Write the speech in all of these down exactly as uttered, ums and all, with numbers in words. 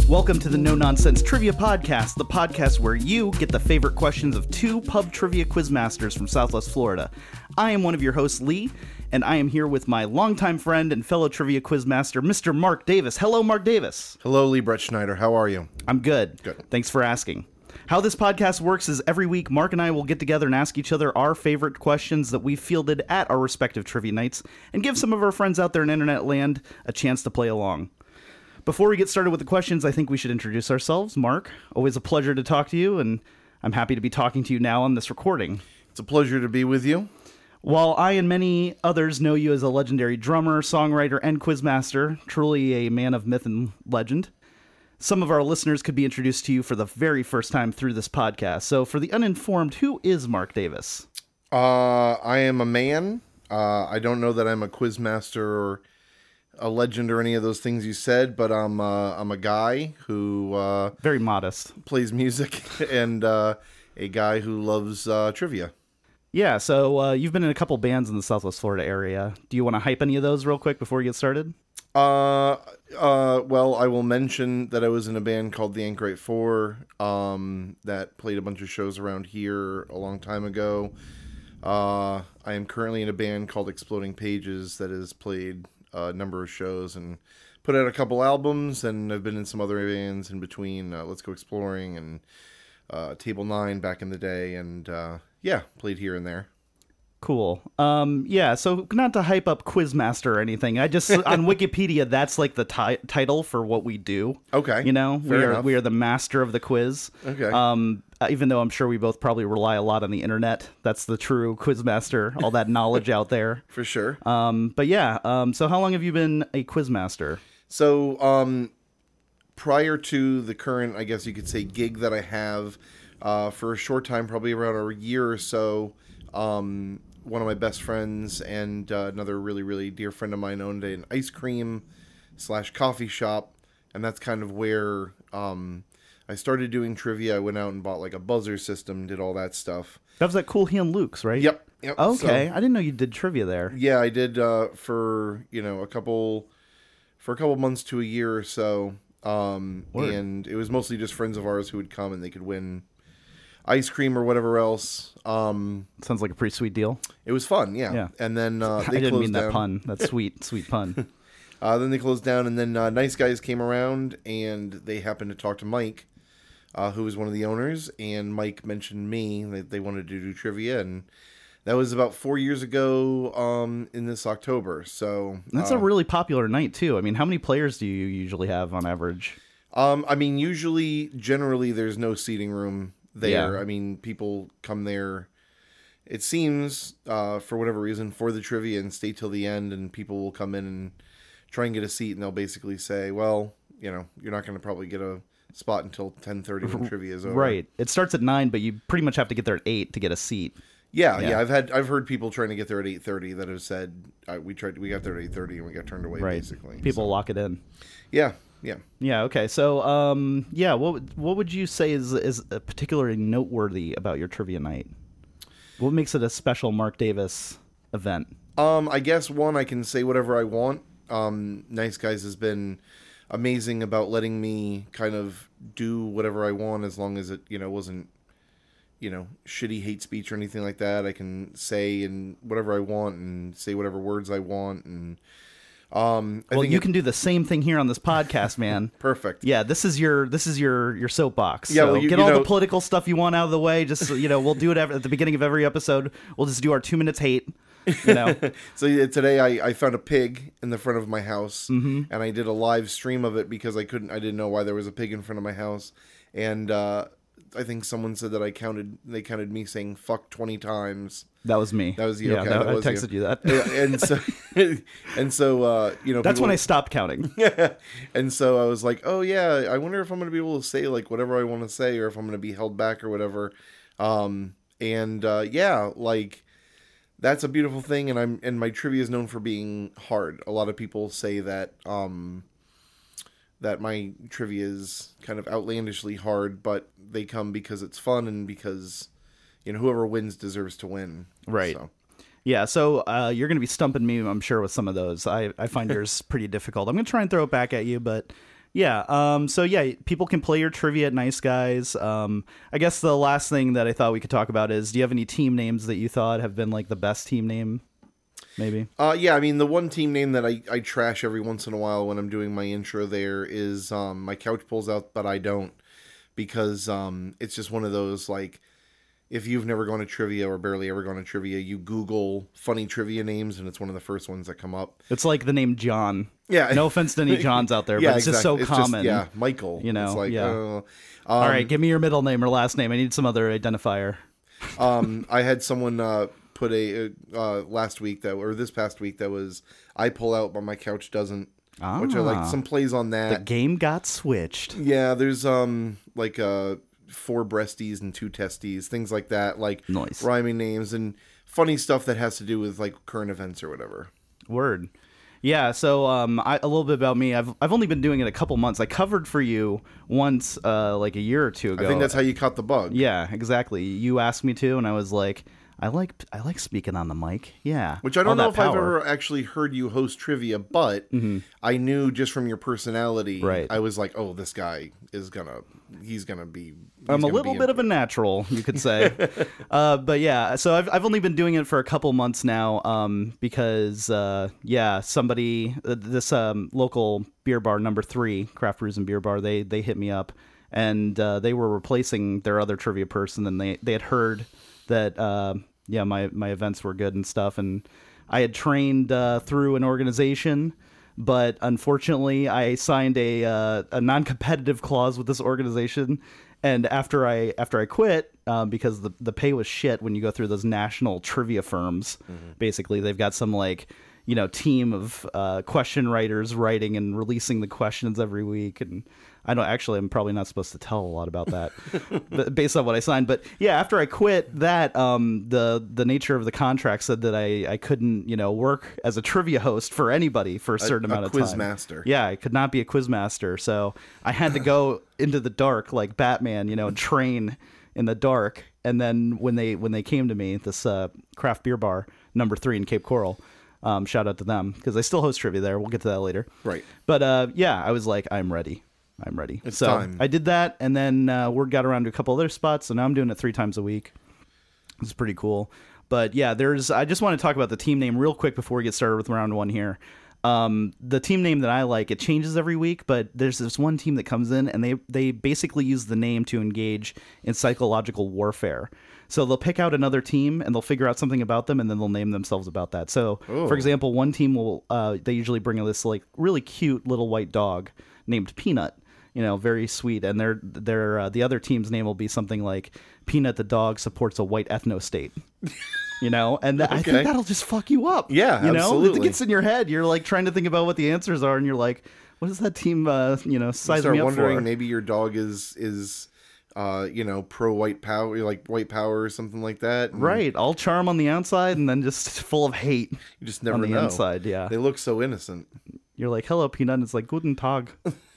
Welcome to the No Nonsense Trivia Podcast, the podcast where you get the favorite questions of two pub trivia quizmasters from Southwest Florida. I am one of your hosts, Lee, and I am here with my longtime friend and fellow trivia quizmaster, Mister Mark Davis. Hello, Mark Davis. Hello, Lee Brett Schneider. How are you? I'm good. Good. Thanks for asking. How this podcast works is every week, Mark and I will get together and ask each other our favorite questions that we fielded at our respective trivia nights and give some of our friends out there in internet land a chance to play along. Before we get started with the questions, I think we should introduce ourselves. Mark, always a pleasure to talk to you, and I'm happy to be talking to you now on this recording. It's a pleasure to be with you. While I and many others know you as a legendary drummer, songwriter, and quizmaster, truly a man of myth and legend, some of our listeners could be introduced to you for the very first time through this podcast. So for the uninformed, who is Mark Davis? Uh, I am a man. Uh, I don't know that I'm a quizmaster or a legend or any of those things you said, but I'm uh, I'm a guy who uh, Very modest. plays music and uh, a guy who loves uh, trivia. Yeah, so uh, you've been in a couple bands in the Southwest Florida area. Do you want to hype any of those real quick before we get started? Uh, uh, well, I will mention that I was in a band called the Anchorite Four um, that played a bunch of shows around here a long time ago. Uh, I am currently in a band called Exploding Pages that has played a number of shows and put out a couple albums, and I've been in some other bands in between. Uh, Let's Go Exploring and uh, Table Nine back in the day, and uh, yeah, played here and there. Cool. Um, yeah, so not to hype up Quizmaster or anything. I just, on Wikipedia, that's like the ti- title for what we do. Okay. You know, Fair we are enough. we are the master of the quiz. Okay. Um, even though I'm sure we both probably rely a lot on the internet. That's the true Quizmaster, all that knowledge out there. For sure. Um, but yeah, um, so how long have you been a Quizmaster? So, um, prior to the current, I guess you could say, gig that I have, uh, for a short time, probably around a year or so, um, one of my best friends and uh, another really, really dear friend of mine owned an ice cream slash coffee shop, and that's kind of where um, I started doing trivia. I went out and bought like a buzzer system, did all that stuff. That was at Cool Hand Luke's, right? Yep. yep. Okay, So, I didn't know you did trivia there. yeah, I did uh, for you know a couple for a couple months to a year or so, um, Word. and it was mostly just friends of ours who would come and they could win ice cream or whatever else. Um, Sounds like a pretty sweet deal. it was fun, yeah. Yeah. And then uh, I they didn't closed mean down. that pun. That's sweet, sweet pun. Uh, then they closed down, and then uh, Nice Guys came around, and they happened to talk to Mike, uh, who was one of the owners, and Mike mentioned me that they wanted to do trivia, and that was about four years ago um, in this October. So That's uh, a really popular night, too. I mean, how many players do you usually have on average? Um, I mean, usually, generally, there's no seating room there. Yeah. I mean, people come there, it seems, uh, for whatever reason, for the trivia and stay till the end, and people will come in and try and get a seat, and they'll basically say, well, you know, you're not going to probably get a spot until ten thirty when trivia is over. Right. It starts at nine, but you pretty much have to get there at eight to get a seat. Yeah, Yeah. yeah, I've had I've heard people trying to get there at eight thirty that have said uh, we tried we got there at eight thirty and we got turned away Right. basically. People So, lock it in. yeah, yeah. Yeah. Okay. So, um, yeah. What would- what would you say is is particularly noteworthy about your trivia night? What makes it a special Mark Davis event? Um, I guess one, I can say whatever I want. Um, Nice Guys has been amazing about letting me kind of do whatever I want as long as it, you know, wasn't, you know, shitty hate speech or anything like that. I can say and whatever I want and say whatever words I want, and um, I Well, think you it- can do the same thing here on this podcast, man. perfect. Yeah, this is your this is your your soapbox. Yeah, so well, you- get you all know- the political stuff you want out of the way. Just you know, we'll do it every, at the beginning of every episode. We'll just do our two minutes hate. You know, So yeah, today I, I found a pig in the front of my house, Mm-hmm. and I did a live stream of it because I couldn't, I didn't know why there was a pig in front of my house, and uh, I think someone said that I counted, they counted me saying "fuck" twenty times. that was me. That was you. Yeah, Okay, that- that I was texted you, that. Yeah, and so, and so, uh, you know, That's people, when I stopped counting. and so I was like, oh yeah, I wonder if I'm going to be able to say like whatever I want to say, or if I'm going to be held back or whatever. Um, and uh, yeah, like. That's a beautiful thing, and I'm and my trivia is known for being hard. A lot of people say that um, that my trivia is kind of outlandishly hard, but they come because it's fun and because you know whoever wins deserves to win. Right. So. Yeah, so uh, you're going to be stumping me, I'm sure, with some of those. I, I find yours pretty difficult. I'm going to try and throw it back at you, but Yeah. Um. So yeah, people can play your trivia at Nice Guys. Um. I guess the last thing that I thought we could talk about is, do you have any team names that you thought have been like the best team name? Maybe. Uh, yeah, I mean, the one team name that I, I trash every once in a while when I'm doing my intro there is um, my couch pulls out, but I don't, because um, it's just one of those, like, if you've never gone to trivia or barely ever gone to trivia, you Google funny trivia names, and it's one of the first ones that come up. It's like the name John. Yeah. No offense to any Johns out there, yeah, but it's exactly. just so it's common. Just, yeah, Michael. You know, it's like, yeah. Uh, um, All right, give me your middle name or last name. I need some other identifier. um, I had someone uh, put a uh, last week that, or this past week, that was I pull out, but my couch doesn't. Ah, which I like some plays on that. The game got switched. Yeah, there's um like uh four breasties and two testes, things like that, like Nice. rhyming names and funny stuff that has to do with like current events or whatever. Word. Yeah, so um, I, a little bit about me. I've I've only been doing it a couple months. I covered for you once, uh, like a year or two ago. I think that's how you caught the bug. Yeah, exactly. You asked me to, and I was like, I like I like speaking on the mic. Yeah, Which I don't All know that if I've power. ever actually heard you host trivia, but Mm-hmm. I knew just from your personality, Right. I was like, oh, this guy is gonna, he's gonna be. He's I'm a gonna little be bit of a natural, you could say. uh, but yeah, so I've I've only been doing it for a couple months now, um, because uh, yeah, somebody uh, this um, local beer bar, Number Three Craft Brews and Beer Bar, they they hit me up, and uh, they were replacing their other trivia person, and they they had heard that uh, yeah my my events were good and stuff, and I had trained uh, through an organization. But unfortunately, I signed a uh, a non-competitive clause with this organization, and after I after I quit, um, because the the pay was shit when you go through those national trivia firms. Mm-hmm. Basically, they've got some like you know team of uh, question writers writing and releasing the questions every week, and I don't actually I'm probably not supposed to tell a lot about that, but based on what I signed. But yeah, after I quit that, um, the the nature of the contract said that I, I couldn't you know work as a trivia host for anybody for a certain a, amount a of time. quiz master. Yeah, I could not be a quiz master, so I had to go into the dark like Batman, you know, and train in the dark. And then when they when they came to me, this uh, craft beer bar, Number Three in Cape Coral. Um, shout out to them because I still host trivia there. We'll get to that later. Right. But uh, yeah, I was like, I'm ready. I'm ready. It's so time. I did that, and then uh, word got around to a couple other spots, so now I'm doing it three times a week. It's pretty cool. But yeah, there's. I just want to talk about the team name real quick before we get started with round one here. Um, the team name that I like, it changes every week, but there's this one team that comes in, and they they basically use the name to engage in psychological warfare. So they'll pick out another team, and they'll figure out something about them, and then they'll name themselves about that. So, Ooh. for example, one team will uh, they usually bring this like really cute little white dog named Peanut. You know, very sweet, and their their uh, the other team's name will be something like Peanut the dog supports a white ethno state. You know, and th- I Okay. think that'll just fuck you up. Yeah, you know, absolutely. it gets in your head. You're like trying to think about what the answers are, and you're like, what does that team, uh, you know, You size start me up wondering for? maybe your dog is is uh you know pro white power, like white power or something like that. And Right, all charm on the outside, and then just full of hate You just never on the know. inside. Yeah, They look so innocent. you're like, hello, Peanut. And it's like, guten Tag.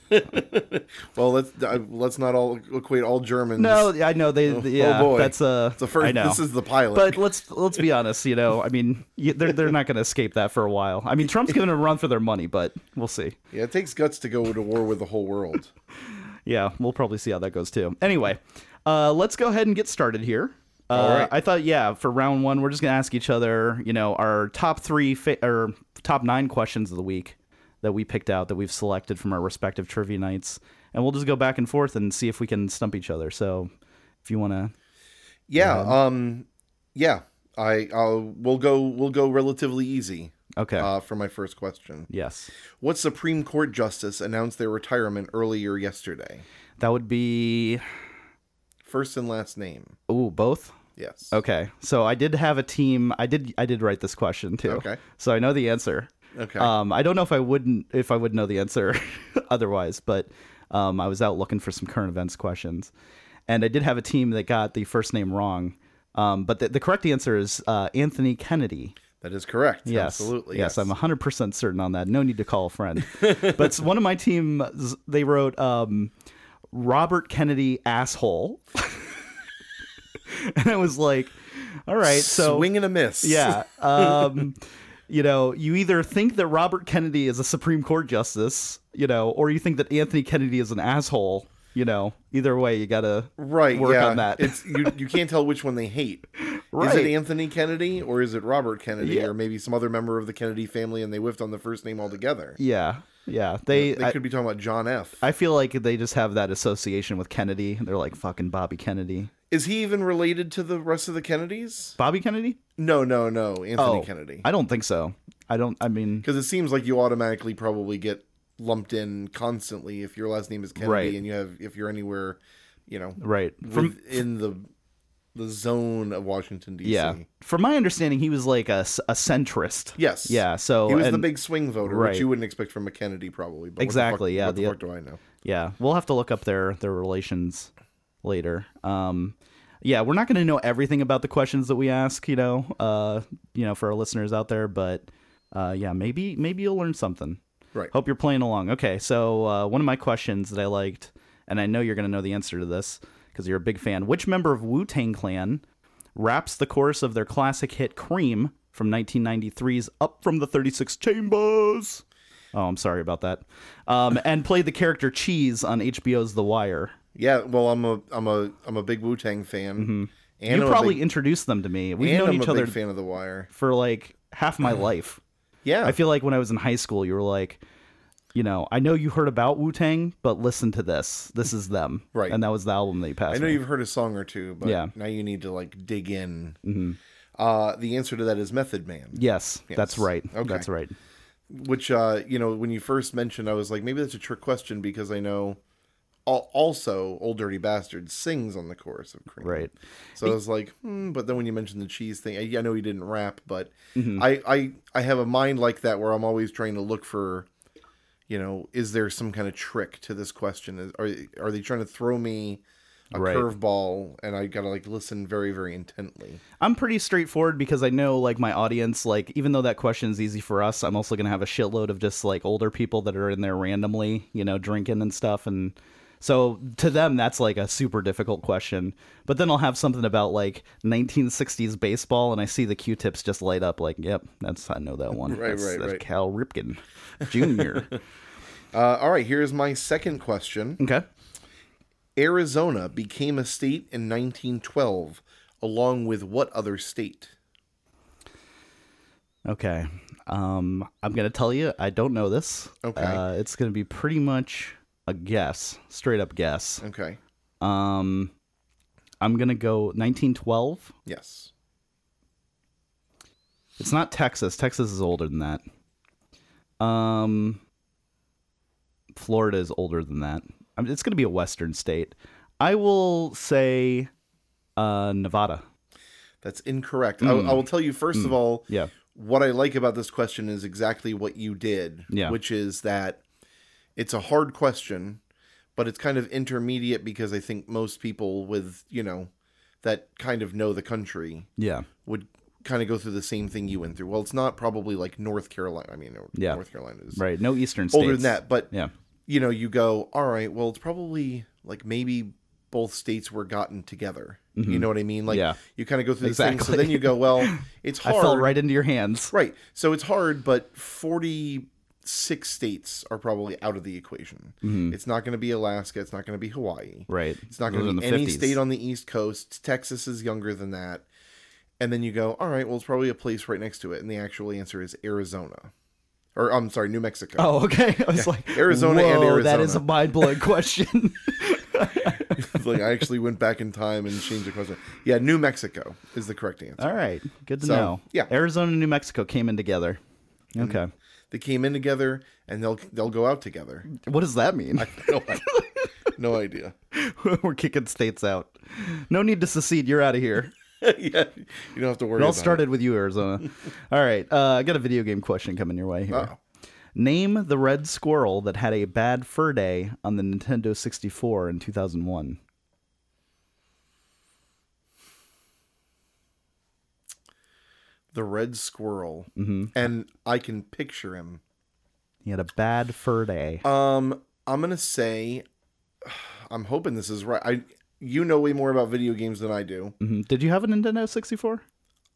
Well, let's uh, let's not all equate all Germans. No, I know they. Oh, yeah, oh boy. that's uh, the first. I know. This is the pilot. But let's let's be honest. You know, I mean, you, they're they're not going to escape that for a while. I mean, Trump's going to run for their money, but we'll see. yeah, it takes guts to go to war with the whole world. Yeah, we'll probably see how that goes too. Anyway, uh, let's go ahead and get started here. Uh, All right. I thought, yeah, for round one, we're just gonna ask each other, you know, our top three fa- or top nine questions of the week that we picked out that we've selected from our respective trivia nights, and we'll just go back and forth and see if we can stump each other. So, if you want to, Yeah. Um. Yeah. I. I'll. We'll go. We'll go relatively easy. okay, Uh, for my first question, yes, what Supreme Court justice announced their retirement earlier yesterday? that would be. First and last name. Ooh, both. Yes. Okay, so I did have a team. I did. I did write this question too. Okay. So I know the answer. Okay. Um, I don't know if I wouldn't if I would know the answer otherwise, but um, I was out looking for some current events questions, and I did have a team that got the first name wrong. Um, but the, the correct answer is uh, Anthony Kennedy. That is correct. Yes, Absolutely. Yes, I'm one hundred percent certain on that. No need to call a friend. But it's one of my team, they wrote um, Robert Kennedy asshole, and I was like, all right, so swing and a miss. yeah. Um, you know, you either think that Robert Kennedy is a Supreme Court justice, you know, or you think that Anthony Kennedy is an asshole. You know, either way, you gotta right, work yeah. on that. It's you. You can't tell which one they hate. Right. Is it Anthony Kennedy or is it Robert Kennedy Yeah. or maybe some other member of the Kennedy family and they whiffed on the first name altogether? Yeah, yeah. They They I, could be talking about John F. I feel like they just have that association with Kennedy. They're like fucking Bobby Kennedy. Is he even related to the rest of the Kennedys? Bobby Kennedy? No, no, no. Anthony Oh, Kennedy. I don't think so. I don't. I mean, Because it seems like you automatically probably get lumped in constantly if your last name is Kennedy Right. and you have if you're anywhere, you know, right from in the the zone of Washington D C. yeah. From my understanding, he was like a, a centrist. Yes. Yeah. So He was and, the big swing voter, right. which you wouldn't expect from a Kennedy, probably. But Exactly, yeah, What the the- fuck do I know? Yeah, we'll have to look up their their relations later. Um, yeah, we're not going to know everything about the questions that we ask, you know, uh, you know, for our listeners out there, but uh, yeah, maybe maybe you'll learn something. Right. Hope you're playing along. Okay, so uh, one of my questions that I liked, and I know you're going to know the answer to this because you're a big fan. Which member of Wu-Tang Clan raps the chorus of their classic hit "Cream" from nineteen ninety-three's "Up from the thirty-six Chambers"? Oh, I'm sorry about that. Um, and played the character Cheese on H B O's The Wire. Yeah. Well, I'm a I'm a I'm a big Wu-Tang fan. Mm-hmm. And You I'm probably a big, introduced them to me. We've and known I'm each a other big fan of The Wire. for like half my life. Yeah. I feel like when I was in high school, you were like, you know, I know you heard about Wu-Tang, but listen to this. This is them. Right. And that was the album that you passed I know me. you've heard a song or two, but Yeah. now you need to like dig in. Mm-hmm. Uh, the answer to that is Method Man. Yes, Yes. that's right. Okay. That's right. Which, uh, you know, when you first mentioned, I was like, maybe that's a trick question because I know al- also Old Dirty Bastard sings on the chorus of Cream. Right. So I was like, hmm, but then when you mentioned the cheese thing, I, I know he didn't rap, but Mm-hmm. I, I, I have a mind like that where I'm always trying to look for, you know, is there some kind of trick to this question? Is, are, are they trying to throw me a Right. curveball and I gotta like listen very, very intently? I'm pretty straightforward because I know like my audience, like even though that question is easy for us, I'm also going to have a shitload of just like older people that are in there randomly, you know, drinking and stuff. And so to them, that's like a super difficult question. But then I'll have something about like nineteen sixties baseball and I see the Q-tips just light up like, yep, that's I know that one. Right, that's, right, that's right. Cal Ripken Junior Uh, all right, here's my second question. Okay. Arizona became a state in nineteen twelve, along with what other state? Okay. Um, I'm going to tell you, I don't know this. Okay. Uh, it's going to be pretty much a guess, straight up guess. Okay. Um, I'm going to go nineteen twelve. Yes. It's not Texas. Texas is older than that. Um, Florida is older than that. I mean, it's going to be a western state. I will say uh, Nevada. That's incorrect. I, I will tell you, first of all, Yeah. what I like about this question is exactly what you did, Yeah. which is that it's a hard question, but it's kind of intermediate because I think most people with, you know, that kind of know the country Yeah. would kind of go through the same thing you went through. Well, it's not probably like North Carolina. I mean, Yeah. North Carolina is Right. No eastern states. older than that, but Yeah. you know, you go, all right, well, it's probably like maybe both states were gotten together. You know what I mean? Like, Yeah. you kind of go through the thing. So Exactly. then you go, well, it's I hard. fell right into your hands. Right. So it's hard, but forty-six states are probably out of the equation. It's not going to be Alaska. It's not going to be Hawaii. Right. It's not Those going are in to the be any fifties. state on the East Coast. Texas is younger than that. And then you go, all right, well, it's probably a place right next to it. And the actual answer is Arizona. Or, I'm sorry, New Mexico. Oh, okay. I was like, Arizona and whoa, that Arizona. is a mind-blowing question. It's like I actually went back in time and changed the question. Yeah, New Mexico is the correct answer. All right. Good to So, know. yeah. Arizona and New Mexico came in together. Okay. They came in together and they'll they'll go out together. What does that mean? No, idea. no idea. We're kicking states out. No need to secede. You're out of here. Yeah, you don't have to worry It all about started with you, Arizona. All right. Uh, I got a video game question coming your way here. Uh-oh. Name the red squirrel that had a bad fur day on the Nintendo sixty-four in two thousand one. The red squirrel. Mm-hmm. And I can picture him. He had a bad fur day. Um, I'm gonna say, I'm hoping this is right. I, you know way more about video games than I do. Mhm. Did you have a Nintendo sixty-four?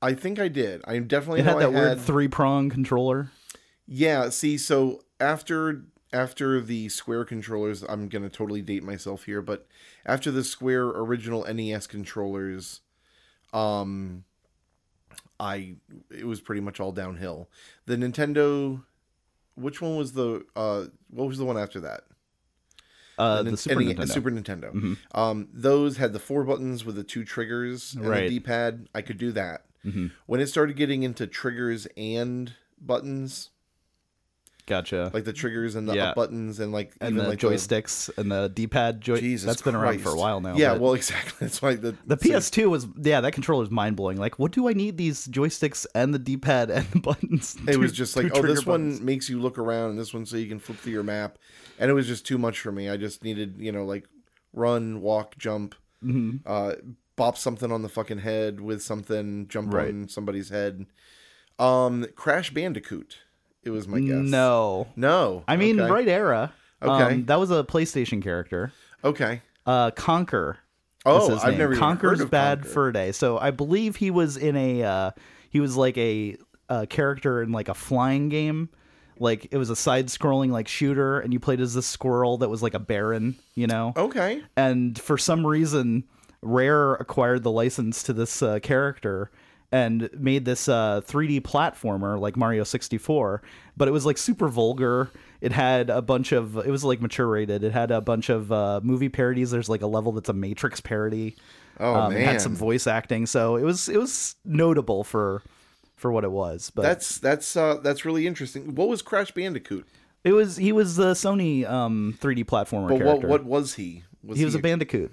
I think I did. I definitely It know had that I weird had... three prong controller. Yeah, see, so after after the Square controllers, I'm going to totally date myself here, but after the Square original N E S controllers, um, I it was pretty much all downhill. The Nintendo, which one was the, uh, what was the one after that? Uh, the, the Super N- Nintendo. Super Nintendo. Mm-hmm. Um, those had the four buttons with the two triggers and Right. the D-pad. I could do that. Mm-hmm. When it started getting into triggers and buttons, Gotcha. like the triggers and the Yeah. up buttons and like and even the like joysticks and the D-pad joy. Jesus That's been around for a Christ. while now. Yeah, but well, exactly. That's why the the P S two was yeah, that controller is mind blowing. Like, what do I need these joysticks and the D-pad and the buttons? It Two- was just like, two oh, this trigger one buttons. makes you look around, and this one so you can flip through your map, and it was just too much for me. I just needed, you know, like run, walk, jump, Mm-hmm. uh, bop something on the fucking head with something, jump Right. on somebody's head. Um, Crash Bandicoot. It was my guess. No, no. I mean Okay. right era. Okay. Um, that was a PlayStation character. Okay. Uh, Conker. Oh, is his I've name. never even Conker's heard of Bad Conker. Fur Day. So I believe he was in a uh, he was like a, a character in like a flying game. Like it was a side-scrolling like shooter, and you played as this squirrel that was like a baron, you know. Okay. And for some reason, Rare acquired the license to this uh, character and made this uh, three D platformer like Mario sixty-four, but it was like super vulgar. It had a bunch of, it was like mature rated. It had a bunch of uh, movie parodies. There's like a level that's a Matrix parody. Oh, um, It man. had some voice acting, so it was it was notable for for what it was. But That's that's uh, that's really interesting. What was Crash Bandicoot? it was he was the Sony um, three D platformer But what character. what was he? Was he was a bandicoot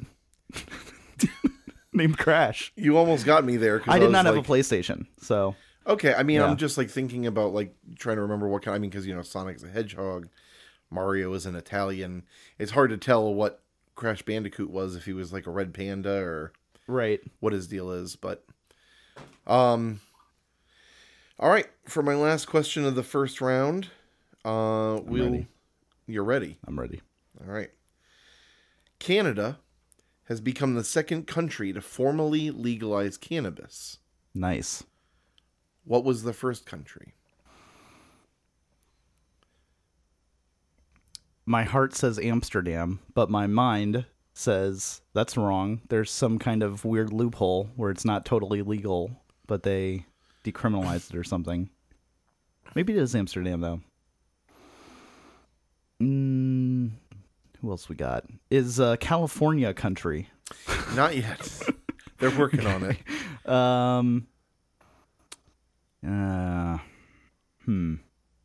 named Crash. You almost got me there. 'Cause I did was not have like, a PlayStation, so Okay, I mean, Yeah. I'm just like thinking about like trying to remember what kind. I mean, because you know, Sonic's a hedgehog, Mario is an Italian. It's hard to tell what Crash Bandicoot was if he was like a red panda or right. what his deal is. But, um, all right. For my last question of the first round, uh, we'll. ready. You're ready. I'm ready. All right. Canada has become the second country to formally legalize cannabis. Nice. What was the first country? My heart says Amsterdam, but my mind says that's wrong. There's some kind of weird loophole where it's not totally legal, but they decriminalized it or something. Maybe it is Amsterdam, though. Mm, who else we got? Is uh, California a country? Not yet. They're working on it. Um. Uh. Hmm.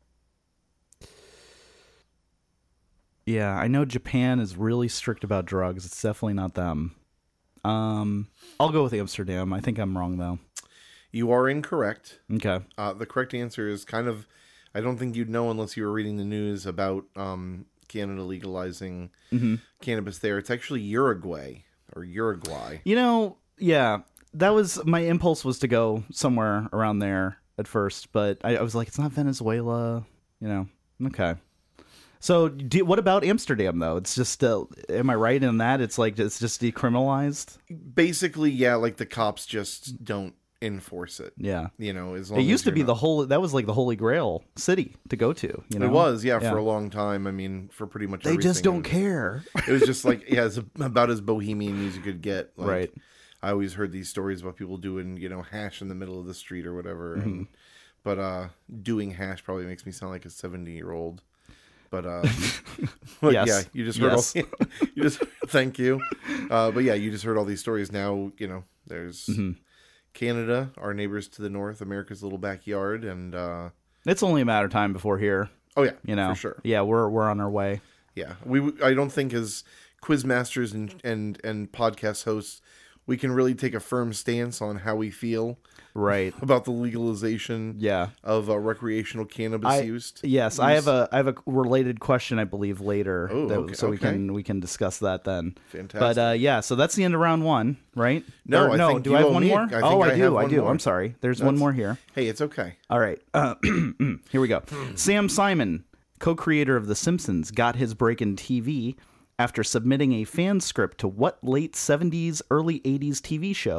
Yeah, I know Japan is really strict about drugs. It's definitely not them. Um, I'll go with Amsterdam. I think I'm wrong though. You are incorrect. Okay. Uh, the correct answer is kind of, I don't think you'd know unless you were reading the news about um, Canada legalizing Mm-hmm. cannabis there. It's actually Uruguay or Uruguay. You know, yeah, that was my impulse was to go somewhere around there at first, but I, I was like, it's not Venezuela. You know. Okay. So, do, what about Amsterdam though? It's just, uh, am I right in that it's like it's just decriminalized? Basically, yeah, like the cops just don't enforce it. Yeah. You know, as long It as used to you're be not- the whole. That was like the Holy Grail city to go to. You know, It was, yeah, for a long time. I mean, for pretty much They just everything. don't care. It was just like, yeah, it's about as bohemian as you could get. Like, Right. I always heard these stories about people doing, you know, hash in the middle of the street or whatever. Mm-hmm. And, but uh, doing hash probably makes me sound like a seventy-year-old. But uh, but Yes. yeah, you just heard Yes. all. You just thank you. Uh, but yeah, you just heard all these stories. Now you know there's Mm-hmm. Canada, our neighbors to the north, America's little backyard, and uh, It's only a matter of time before here. oh yeah, You know, for sure. Yeah, we're we're on our way. Yeah, we. I don't think as quiz masters and and and podcast hosts, we can really take a firm stance on how we feel Right. about the legalization Yeah. of uh, recreational cannabis I, use. yes, I have a I have a related question, I believe, later. Oh, that- okay, so we okay. can we can discuss that then. Fantastic. But uh, yeah, so that's the end of round one, right? No, Or- I no. think Do you I have owe one me a- more? I think oh, I, I have do. I one do. more. I'm sorry. There's one That's- more here. Hey, it's okay. All right. Uh, here we go. Sam Simon, co-creator of The Simpsons, got his break in T V after submitting a fan script to what late seventies, early eighties T V show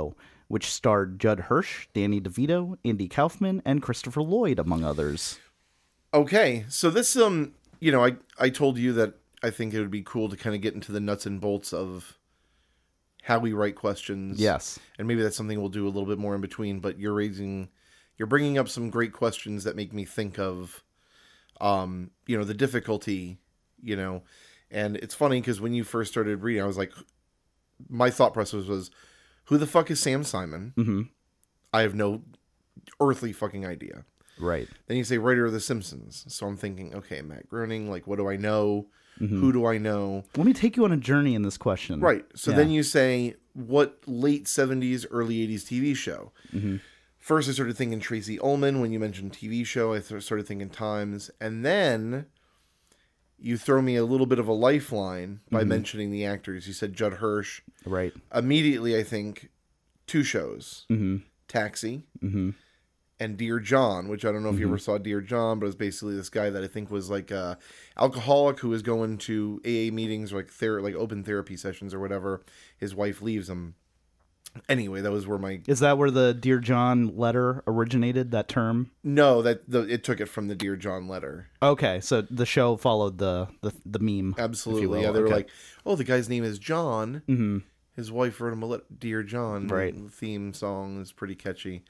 which starred Judd Hirsch, Danny DeVito, Andy Kaufman, and Christopher Lloyd, among others. Okay, so this, um, you know, I, I told you that I think it would be cool to kind of get into the nuts and bolts of how we write questions. Yes. And maybe that's something we'll do a little bit more in between, but you're raising, you're bringing up some great questions that make me think of, um, you know, the difficulty, you know, and it's funny because when you first started reading, I was like, my thought process was, who the fuck is Sam Simon? Mm-hmm. I have no earthly fucking idea. Right. Then you say writer of The Simpsons. So I'm thinking, okay, Matt Groening, like, what do I know? Mm-hmm. Who do I know? Let me take you on a journey in this question. Right. So Yeah. then you say, what late seventies, early eighties T V show? Mm-hmm. First, I started thinking Tracy Ullman. When you mentioned T V show, I th- started thinking Times. And then you throw me a little bit of a lifeline by Mm-hmm. mentioning the actors. You said Judd Hirsch. Right. Immediately, I think two shows. Mm-hmm. Taxi. Mm-hmm. And Dear John, which I don't know if you Mm-hmm. ever saw Dear John, but it's basically this guy that I think was like a alcoholic who was going to A A meetings or like ther- like open therapy sessions or whatever. His wife leaves him. Anyway, that was where my Is that where the Dear John letter originated, that term? no that the, it took it from the Dear John letter. Okay, so the show followed the the, the meme. Absolutely, if you will. yeah. They were Okay. like, oh, the guy's name is John. Mm-hmm. His wife wrote him a letter, Dear John. Right. The theme song is pretty catchy.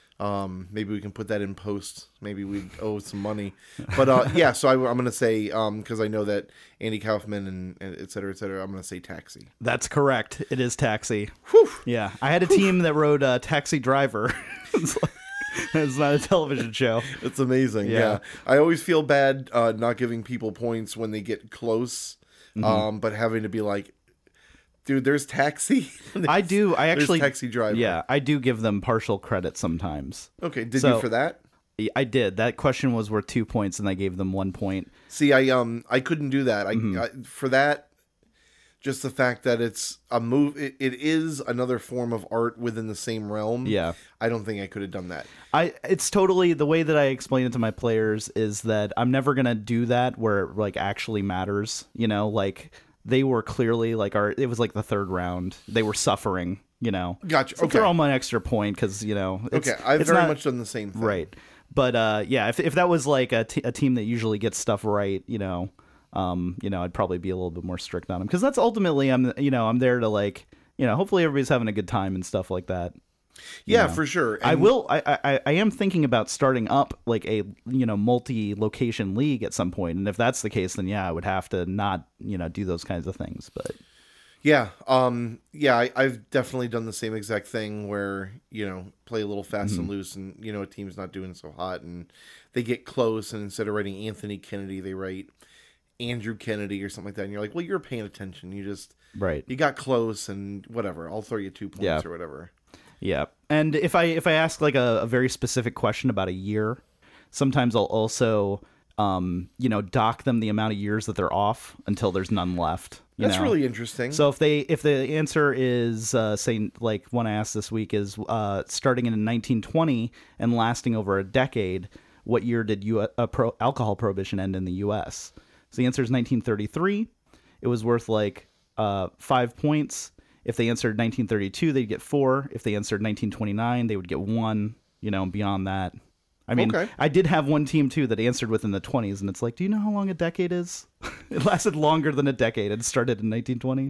Um, maybe we can put that in post. Maybe we owe some money, but uh, yeah. So I, I'm gonna say um, because I know that Andy Kaufman and, and et cetera, et cetera. I'm gonna say Taxi. That's correct. It is Taxi. Whew. Yeah, I had a team that wrote uh, Taxi Driver. It's, like, it's not a television show. It's amazing. Yeah, Yeah. I always feel bad uh, not giving people points when they get close, Mm-hmm. um, but having to be like, dude, there's Taxi. I do. I There's actually. Taxi Driver. Yeah, I do give them partial credit sometimes. Okay. Did So- you for that? I did. That question was worth two points, and I gave them one point. See, I um, I couldn't do that. I, Mm-hmm. I for that, just the fact that it's a move. It, it is another form of art within the same realm. Yeah. I don't think I could have done that. I it's totally the way that I explain it to my players is that I'm never gonna do that where it like actually matters. You know, like they were clearly like our. It was like the third round. They were suffering. You know. Gotcha. So Okay. throw them an extra point because you know. It's, Okay, I've it's very not- much done the same thing. right. But uh, yeah, if if that was like a, t- a team that usually gets stuff right, you know, um, you know, I'd probably be a little bit more strict on them because that's ultimately I'm you know I'm there to like you know hopefully everybody's having a good time and stuff like that. Yeah, know. for sure. I And- will. I, I I am thinking about starting up like a you know multi-location league at some point, and if that's the case, then yeah, I would have to not you know do those kinds of things. But Yeah, um, yeah, I, I've definitely done the same exact thing where, you know, play a little fast Mm-hmm. and loose and, you know, a team's not doing so hot and they get close and instead of writing Anthony Kennedy, they write Andrew Kennedy or something like that. And you're like, well, you're paying attention. You just, right, you got close and whatever. I'll throw you two points Yeah. or whatever. yeah. And if I if I ask like a, a very specific question about a year, sometimes I'll also um you know dock them the amount of years that they're off until there's none left. You That's know? really interesting. So if they if the answer is uh, say like one I asked this week is uh, starting in nineteen twenty and lasting over a decade, what year did U- uh, pro- alcohol prohibition end in the U S? So the answer is nineteen thirty-three. It was worth like uh, five points. If they answered nineteen thirty-two, they'd get four. If they answered nineteen twenty-nine, they would get one. You know, beyond that. I mean, Okay. I did have one team, too, that answered within the twenties, and it's like, do you know how long a decade is? It lasted longer than a decade. It started in nineteen twenty.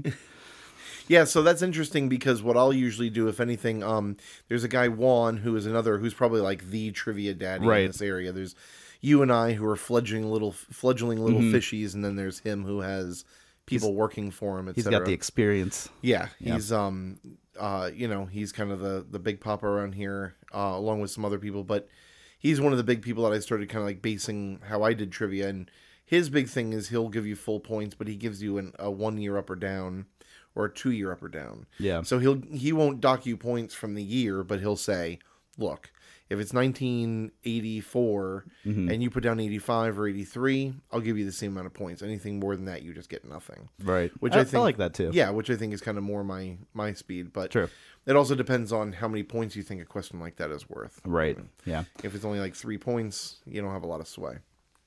Yeah, so that's interesting because what I'll usually do, if anything, um, there's a guy, Juan, who is another, who's probably like the trivia daddy Right. in this area. There's you and I who are fledgling little, fledgling little Mm-hmm. fishies, and then there's him who has people working for him, et He's cetera. got the experience. Yeah, he's um, uh, you know, he's kind of the the big papa around here, uh, along with some other people. But he's one of the big people that I started kind of like basing how I did trivia. And his big thing is he'll give you full points, but he gives you an, a one year up or down, or a two year up or down. Yeah. So he'll he won't dock you points from the year, but he'll say, look, if it's nineteen eighty-four Mm-hmm. and you put down eighty-five or eighty-three, I'll give you the same amount of points. Anything more than that, you just get nothing. Right. Which I, I think I like that, too. Yeah, which I think is kind of more my my speed. But True. it also depends on how many points you think a question like that is worth. Right. Yeah. If it's only like three points, you don't have a lot of sway.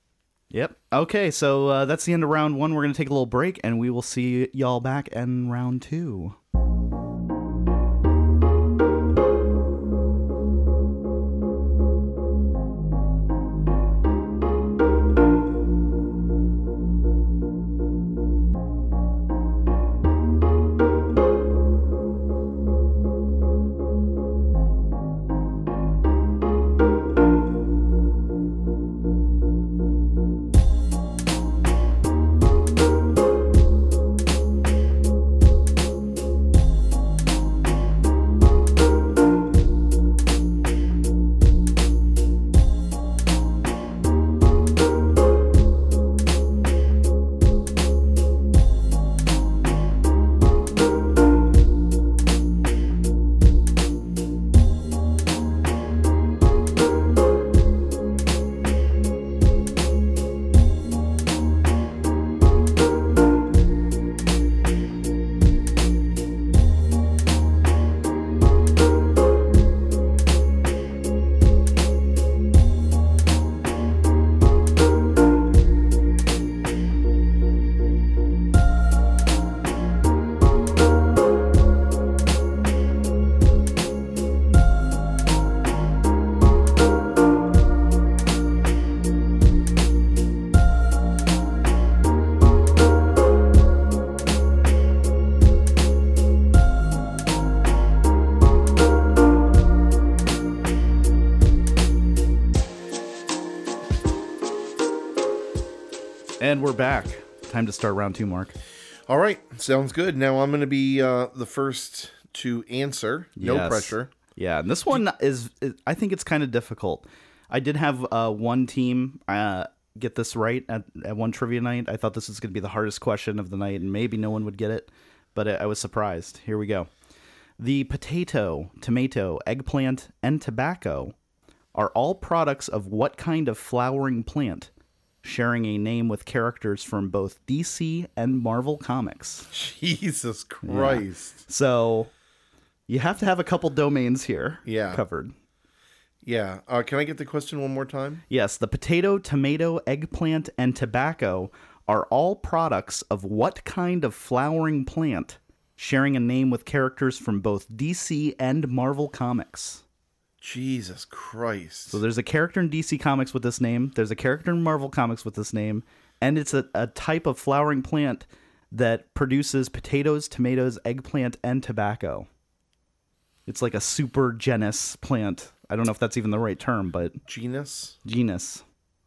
Yep. Okay, so uh, that's the end of round one. We're going to take a little break, and we will see y'all back in round two. And we're back. Time to start round two, Mark. All right, sounds good. Now I'm going to be uh, the first to answer. No Yes. pressure. Yeah, and this one is, is I think it's kind of difficult. I did have uh, one team uh, get this right at, at one trivia night. I thought this was going to be the hardest question of the night, and maybe no one would get it, but I, I was surprised. Here we go. The potato, tomato, eggplant, and tobacco are all products of what kind of flowering plant, sharing a name with characters from both D C and Marvel Comics? Jesus Christ. So you have to have a couple domains here Yeah. covered. Yeah. Uh, can I get the question one more time? Yes, the potato, tomato, eggplant, and tobacco are all products of what kind of flowering plant, sharing a name with characters from both D C and Marvel Comics? Jesus Christ. So there's a character in D C Comics with this name, there's a character in Marvel Comics with this name, and it's a, a type of flowering plant that produces potatoes, tomatoes, eggplant, and tobacco. It's like a super genus plant. I don't know if that's even the right term, but Genus? genus.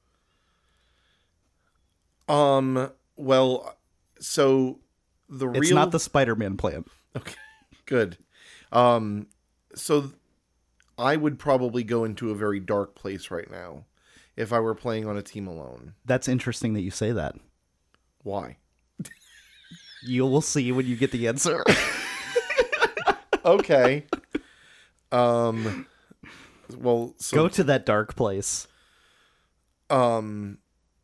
Um, well, so the real... It's not the Spider-Man plant. Okay, good. Um, so th- I would probably go into a very dark place right now if I were playing on a team alone. That's interesting that you say that. Why? You will see when you get the answer. Okay. um, well, so... Go to that dark place. Um,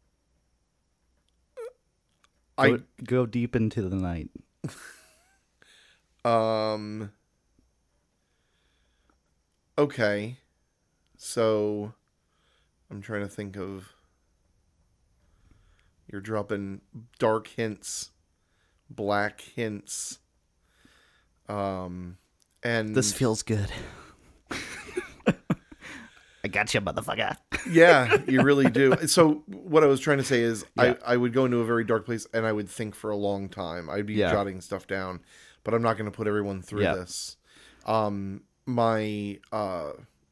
Go, I... go deep into the night. Um... Okay. So, I'm trying to think of... You're dropping dark hints, black hints. Um, and... This feels good. I got you, motherfucker. Yeah, you really do. So what I was trying to say is Yeah. I, I would go into a very dark place and I would think for a long time. I'd be Yeah. jotting stuff down, but I'm not going to put everyone through Yeah. this. Um, my... Uh,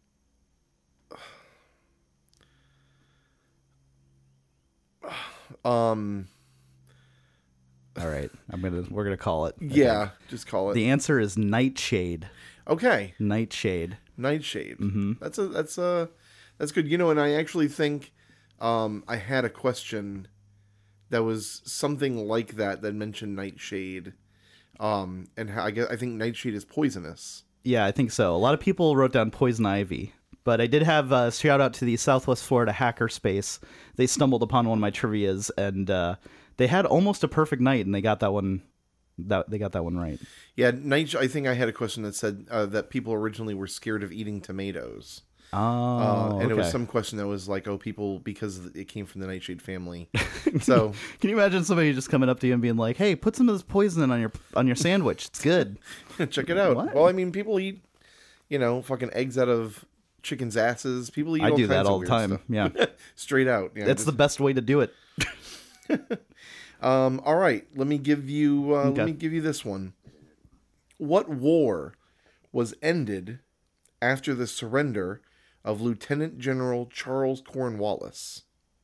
um... All right, I'm gonna. We're gonna call it. I Yeah, think. just call it. The answer is Nightshade. Okay, Nightshade. Nightshade. Mm-hmm. That's a that's a that's good. You know, and I actually think um, I had a question that was something like that that mentioned Nightshade, um, and how, I guess I think Nightshade is poisonous. Yeah, I think so. A lot of people wrote down Poison Ivy, but I did have a shout out to the Southwest Florida Hackerspace. They stumbled upon one of my trivias, and uh, they had almost a perfect night, and they got that one. That they got that one right. Yeah, night. I think I had a question that said uh, that people originally were scared of eating tomatoes. Oh, Uh, and okay. it was some question that was like, oh, people, because it came from the Nightshade family. So, Can you imagine somebody just coming up to you and being like, "Hey, put some of this poison on your on your sandwich. It's good." check it out. What? Well, I mean, people eat, you know, fucking eggs out of chickens' asses. People eat I all do kinds that of all the weird time. stuff. Yeah, Straight out. Yeah, it's just- the best way to do it. Um, all right, let me give you uh, Okay. let me give you this one. What war was ended after the surrender of Lieutenant General Charles Cornwallis?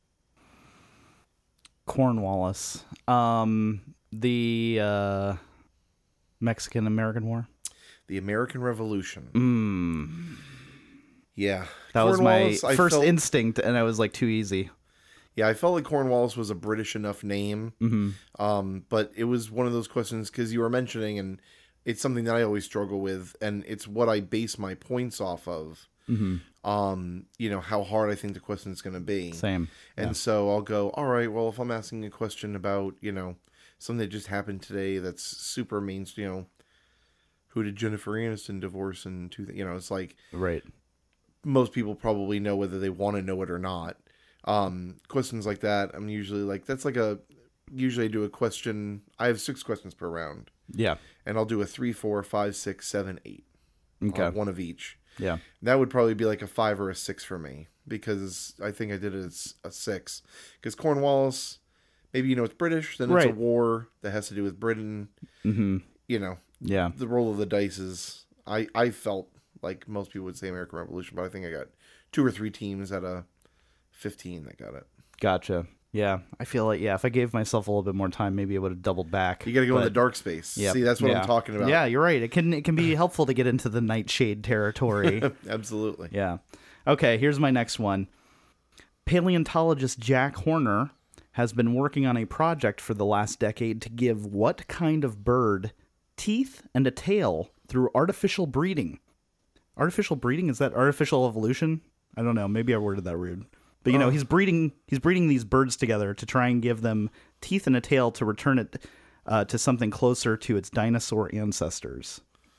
Cornwallis, um, the uh, Mexican American War. The American Revolution. Mm. Yeah, That was my Cornwallis, I first felt- instinct, and I was like, too easy. Yeah, I felt like Cornwallis was a British enough name, Mm-hmm. um, but it was one of those questions because you were mentioning, and it's something that I always struggle with, and it's what I base my points off of. Mm-hmm. Um, you know, how hard I think the question is going to be. Same. And Yeah. so I'll go, all right, well, if I'm asking a question about, you know, something that just happened today that's super mainstream, you know, who did Jennifer Aniston divorce in two, you know, it's like Right. most people probably know whether they want to know it or not. Um, questions like that, I'm usually like, that's like a, usually I do a question, I have six questions per round, Yeah. and I'll do a three, four, five, six, seven, eight. Okay. Uh, one of each. Yeah. That would probably be like a five or a six for me because I think I did it as a six. Because Cornwallis, maybe you know it's British, then it's a Right. war that has to do with Britain. Mm-hmm. You know, Yeah. the roll of the dice is. I I felt like most people would say American Revolution, but I think I got two or three teams out of fifteen that got it. Gotcha. Yeah, I feel like, yeah, if I gave myself a little bit more time, maybe I would have doubled back. You got to go but, in the dark space. Yep, See, that's what yeah. I'm talking about. Yeah, you're right. It can it can be helpful to get into the nightshade territory. Absolutely. Yeah. Okay, here's my next one. Paleontologist Jack Horner has been working on a project for the last decade to give what kind of bird teeth and a tail through artificial breeding? Artificial breeding? Is that artificial evolution? I don't know. Maybe I worded that rude. But, you know, Oh. he's breeding he's breeding these birds together to try and give them teeth and a tail to return it uh, to something closer to its dinosaur ancestors.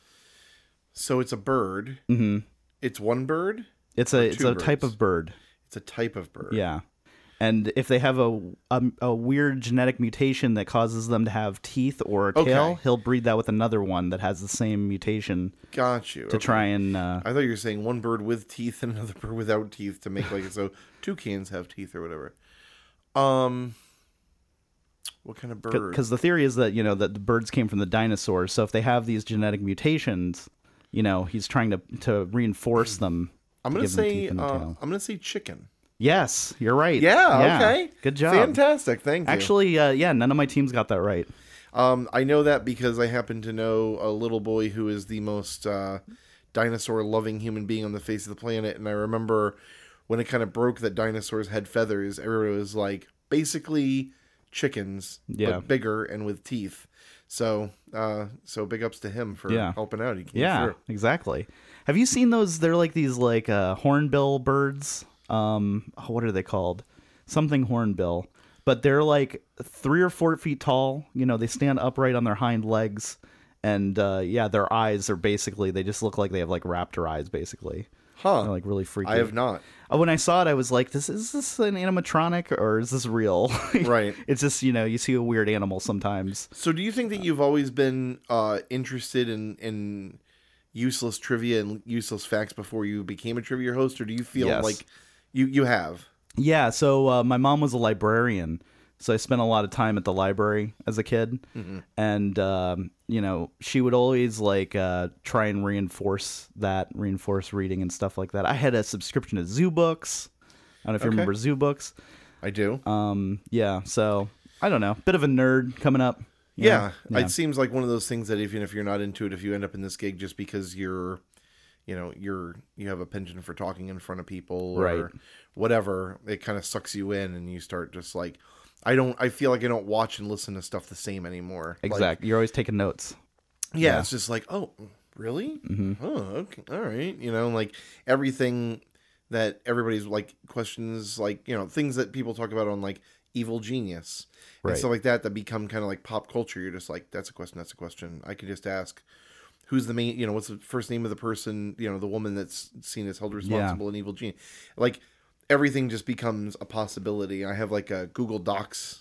So it's a bird. Mm-hmm. It's one bird? It's a Or it's two a type birds? of bird. It's a type of bird. Yeah. And if they have a, a a weird genetic mutation that causes them to have teeth or a tail, Okay. he'll breed that with another one that has the same mutation Got you. to Okay. try and uh, I thought you were saying one bird with teeth and another bird without teeth to make like so toucans have teeth or whatever. Um, what kind of bird? because the theory is that, you know, that the birds came from the dinosaurs. So if they have these genetic mutations, you know, he's trying to to reinforce them. I'm to gonna give them say teeth and a uh, tail. I'm gonna say chicken. Yes, you're right. Yeah, okay. Good job. Fantastic. Thank you. Actually, uh, yeah, none of my teams got that right. Um, I know that because I happen to know a little boy who is the most uh, dinosaur-loving human being on the face of the planet, and I remember when it kind of broke that dinosaurs had feathers, everybody was like, basically chickens, Yeah. but bigger and with teeth. So, uh, so big ups to him for Yeah. helping out. He came Yeah, through. exactly. Have you seen those? They're like these like uh, hornbill birds. Um, oh, what are they called? Something hornbill. But they're like three or four feet tall. You know, they stand upright on their hind legs, and uh, yeah, their eyes are basically they just look like they have like raptor eyes, basically. Huh. They're like really freaky. I have not. Uh, When I saw it, I was like, "This is this an animatronic or is this real?" Right. It's just, you know, you see a weird animal sometimes. So do you think that you've always been uh, interested in, in useless trivia and useless facts before you became a trivia host, or do you feel Yes. like you, you have? Yeah, so uh, my mom was a librarian, so I spent a lot of time at the library as a kid, Mm-hmm. and um, you know, she would always like uh, try and reinforce that, reinforce reading and stuff like that. I had a subscription to Zoo Books. I don't know if you Okay. remember Zoo Books. I do. Um, yeah, so I don't know, bit of a nerd coming up. you yeah, know? yeah, it seems like one of those things that even if you're not into it, if you end up in this gig just because you're, you know, you're you have a penchant for talking in front of people or Right. whatever, it kind of sucks you in, and you start just like, I don't. I feel like I don't watch and listen to stuff the same anymore. Like, exactly. You're always taking notes. yeah, Yeah. it's just like, oh, really? Mm-hmm. Oh, okay, all right. You know, like everything that everybody's like questions, like, you know, things that people talk about on like Evil Genius and Right. stuff like that that become kind of like pop culture. You're just like, that's a question. That's a question. I can just ask, who's the main? You know, what's the first name of the person? You know, the woman that's seen as held responsible in Evil Genius. Like everything just becomes a possibility. I have like a Google Docs.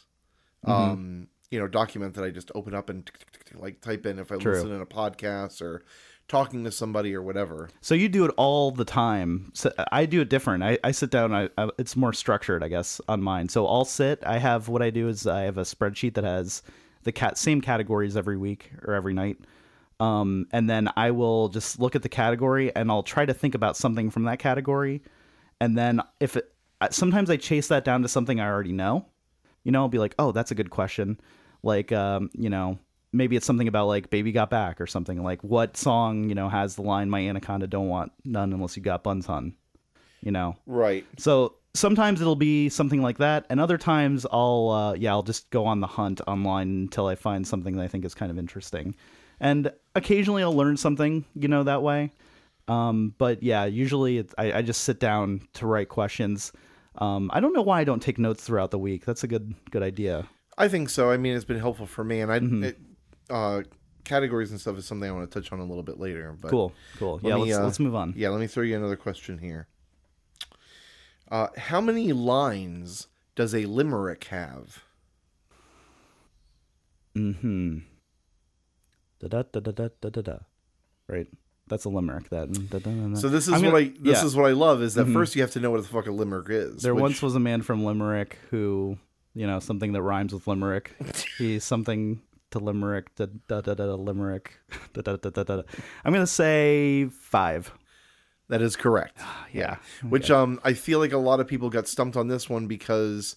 Um, you know, document that I just open up and like type in if I True. listen in a podcast or talking to somebody or whatever. So you do it all the time. So I do it different. I, I sit down. I, I it's more structured, I guess, on mine. So I'll sit. I have what I do is I have a spreadsheet that has the cat same categories every week or every night. Um, and then I will just look at the category and I'll try to think about something from that category. And then if it, sometimes I chase that down to something I already know. You know, I'll be like, oh, that's a good question. Like, um, you know, maybe it's something about like Baby Got Back or something. Like what song, you know, has the line, my anaconda don't want none unless you got buns, hun. You know? Right. So sometimes it'll be something like that. And other times I'll, uh, yeah, I'll just go on the hunt online until I find something that I think is kind of interesting. And occasionally I'll learn something, you know, that way. Um, but yeah, usually it's, I, I just sit down to write questions. Um, I don't know why I don't take notes throughout the week. That's a good, good idea. I think so. I mean, it's been helpful for me, and I Mm-hmm. it, uh, categories and stuff is something I want to touch on a little bit later. But Cool, cool. let Yeah, me, let's uh, let's move on. Yeah, let me throw you another question here. Uh, how many lines does a limerick have? Mm-hmm. Da da da da da da da da. Right. That's a limerick. That. Da, da, da, da. So this is I'm what gonna- I this yeah. is what I love is that first you have to know what the fuck a limerick is. There which- once was a man from Limerick who, you know, something that rhymes with Limerick. He's something to Limerick. Da da da da da Limerick. Da, da, da, da, da. I'm gonna say five. that is correct. Yeah. Which um I feel like a lot of people got stumped on this one because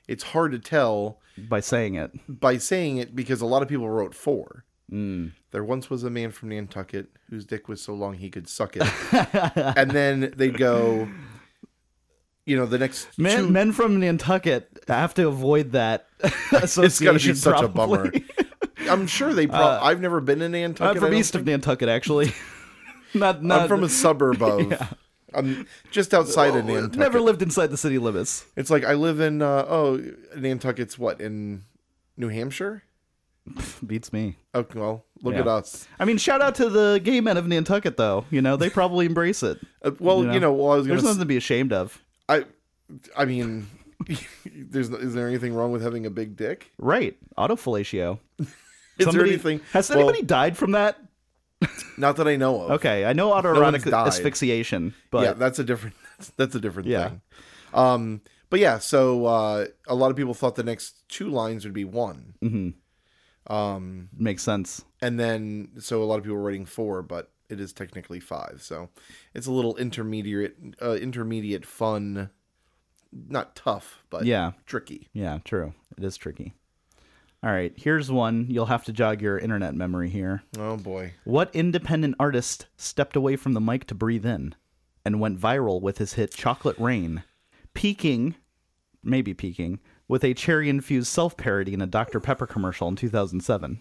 it's hard to tell by saying it. By saying it because a lot of people wrote four. Mm. There once was a man from Nantucket whose dick was so long he could suck it. And then they'd go, you know, the next men, two... men from Nantucket have to avoid that association. It's got to be such probably. a bummer. I'm sure they. Pro- uh, I've never been to Nantucket. I'm from east think. of Nantucket, actually. not, not. I'm from a suburb of. Yeah. I'm just outside well, of Nantucket. Never lived inside the city limits. It's like I live in. Uh, oh, Nantucket's what, in New Hampshire? Beats me. Okay, well, look yeah. at us. I mean, shout out to the gay men of Nantucket, though. You know, they probably embrace it. Uh, well, you know, you know well, I was there's gonna nothing s- to be ashamed of. I, I mean, there's is there anything wrong with having a big dick? Right, autofellatio. Is Somebody, there anything? Has well, anybody died from that? Not that I know of. Okay, I know autoerotic no asphyxiation, but yeah, that's a different. That's a different yeah. thing. Um, but yeah, so uh, a lot of people thought the next two lines would be one. Mm-hmm. Um, Makes sense. And then, so a lot of people were writing four, but it is technically five. So it's a little intermediate, uh, intermediate fun, not tough, but yeah, tricky. Yeah, true. It is tricky. All right, here's one. You'll have to jog your internet memory here. Oh, boy. What independent artist stepped away from the mic to breathe in and went viral with his hit Chocolate Rain, peaking, maybe peaking, with a cherry-infused self-parody in a Doctor Pepper commercial in two thousand seven?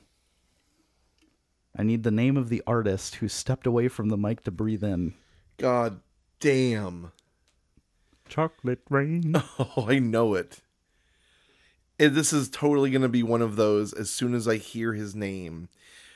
I need the name of the artist who stepped away from the mic to breathe in. God damn. Chocolate Rain. Oh, I know it. And this is totally going to be one of those as soon as I hear his name.